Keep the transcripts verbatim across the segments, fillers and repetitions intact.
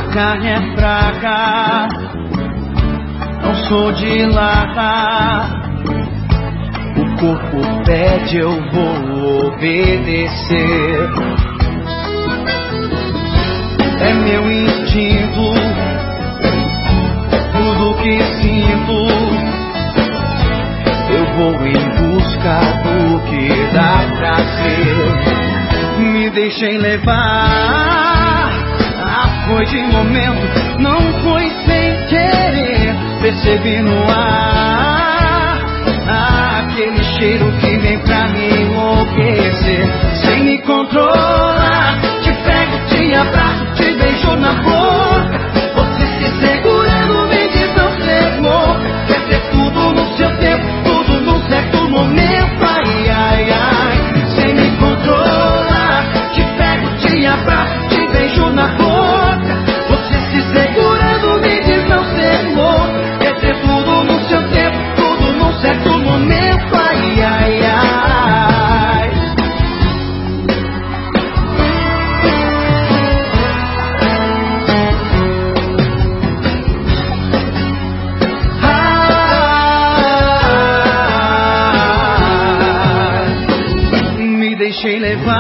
carne é fraca, não sou de lata. O corpo pede, eu vou obedecer. É meu instinto, tudo que sinto. Eu vou em busca do que dá prazer. Me deixei levar, ah, foi de momento, não foi sem querer. Percebi no ar, ah, aquele cheiro que vem pra me enlouquecer. Sem me controlar, te pego, te abraço, te beijo na boca. Você se segurando, me diz não ser louca. Quer ter tudo no seu tempo, tudo num certo momento. Ai, ai, ai, sem me controlar, te pego, te abraço, te beijo na boca. Você se segurando, me diz não ser louca. Quer ter tudo no seu tempo, tudo num certo momento. Ai, ai, ai. Deixei levar,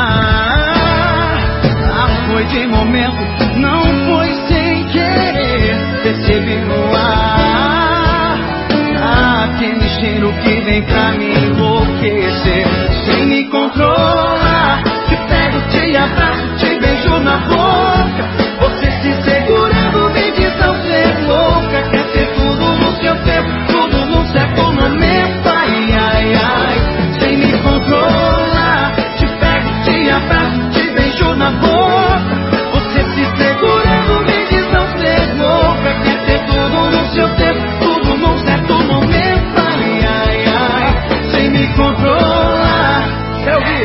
ah, foi de momento, não foi sem querer. Percebi no ar, ah, aquele cheiro que vem pra me enlouquecer. Sem me controlar, te pego, te abraço, te beijo na boca. Você se segurando, me diz não ser louca. Quer ter tudo no seu tempo, tudo num certo momento. Ai, ai, ai, sem me controlar, te abraço, te beijo na boca. Você se segurando, me diz não ser louca. Quer ter tudo no seu tempo, tudo num certo momento. Ai, ai, ai, sem me controlar. Eu vi.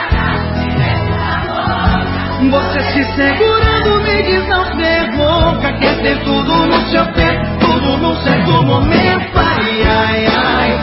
Você se segurando, me diz não ser louca. Quer ter tudo no seu tempo, tudo num certo momento. Ai, ai, ai,